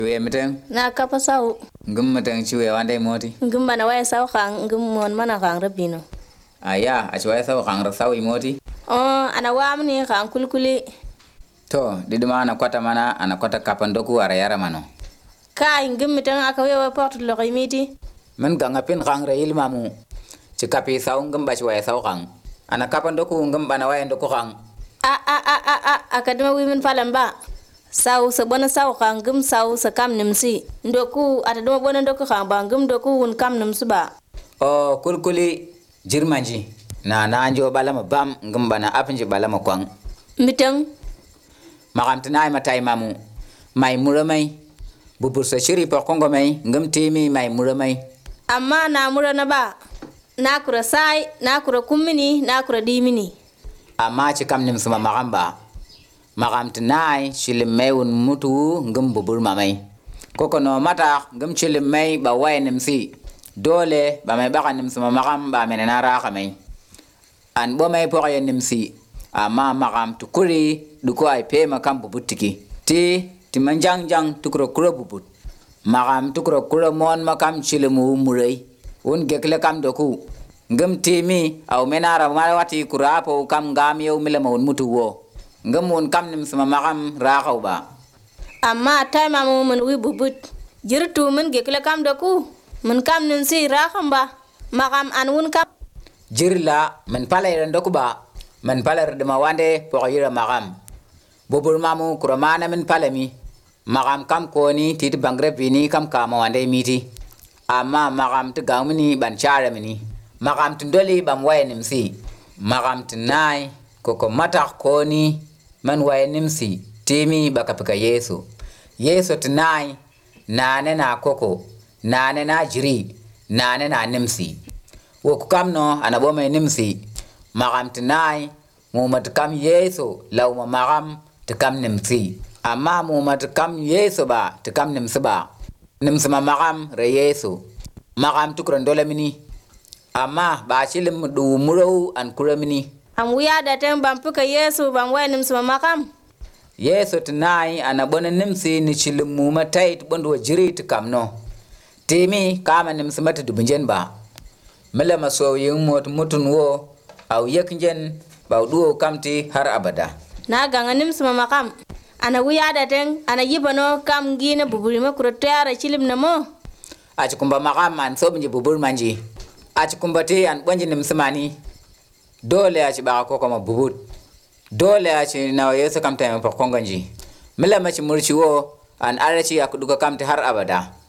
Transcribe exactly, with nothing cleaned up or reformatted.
We meten Na kapa sau. ngum meten chiwe wande moti. Ngum bana waya sau kang ngum mon mana kang rabino. Aya a chiwe saw kang ra saw imoti. Oh, ana wamni kang kulkuli. To didima ana kwata mana ana kwata kapandoku ara yara mano. Kai ngum meten aka wewa portu lo miti. Men ganga pin kang ra ilma mu. Ci kapi saw ngum ba chiwe saw kang. Ana kapandoku ngum bana waya ndoku kang. A a a a a akadema women falamba. Sau sa bona sau kang ngum sau sa kam nimsi. Ndoku atadoma bona ndoku kang ba ngum ndoku un kam nimsi ba. O kulkuli jirmanji. Na na anjo balama bam ngum bana apinji balama kwang. Miteng Makamtinai matai mamu. Mai muramai. Bubur sa shiri pa kongo mai ngum timi mai muramai. amma na mura na ba. Na kura sai, na kura kummini, na kura dimini. Amma ci kam nim suma magamba. Makamtinai shilim mai un mutu ngum bubur mamai. Koko no mata ngum shilim mai ba waye nim si. Dole ba mai baka nim suma magamba menena raka mai. An bo mai poka nim si. Amma makam tukuri duko ay pe makam bubutiki. Ti ti manjang jang tukuro kuro bubut. Makam tukuro kuro mon makam shilimu murai. Un gekle kam doku. Ngum timi au menara malawati kurapo kam ngam yow milama un mutu wo. Ngum un kam nim sama makam raka ba. Amma tai mamu mun wi bubut. Jirtu mun gekle kam doku. Mun kam nin si rakam ba. Makam an un kam. Jirla men pala ndoku ba. Men pala de mawande po yira makam. Bubur mamu kuramana men palami. Makam kam koni tit bangre bini kam kama wande miti. Amma makam tu gamini ban chara mini. Makam tundoli bam waye nimsi. Makam tunai koko matak koni man waye nimsi. Timi bakapika Yesu. Yesu tunai nane na koko. Nane na jiri. Nane na nimsi. Wokukam no anabome nimsi. Makam tunai mumat kam Yesu lauma makam tukam nimsi. Amma mumat kam Yesu ba tukam nimsi ba. Nimsima makam re Yesu. Makam tukurandole mini. Amma ba shilim du muro an kuramini. Am wiya da tem bam puka Yesu bam waye nimsima makam. Yesu tunai anabona nimsi ni shilim muma tait bondo jiri tukam no. Timi kama nimsima tu dubinjen ba. Mele maso yung mot mutun wo au yeknjen ba duo kamti har abada. Na ganga nimsima makam. Ana wiya da tem ana yibano kam gina buburima kurotara chilim namo. Aci kumba makam an sobnji bubur manji. Aci kumba ti an bonji nimsimani. Dole aci baka koko ma bubut. Dole aci na Yesu kamta ma pakonganji. Mila machi murchi wo an arachi akuduka kamti har abada.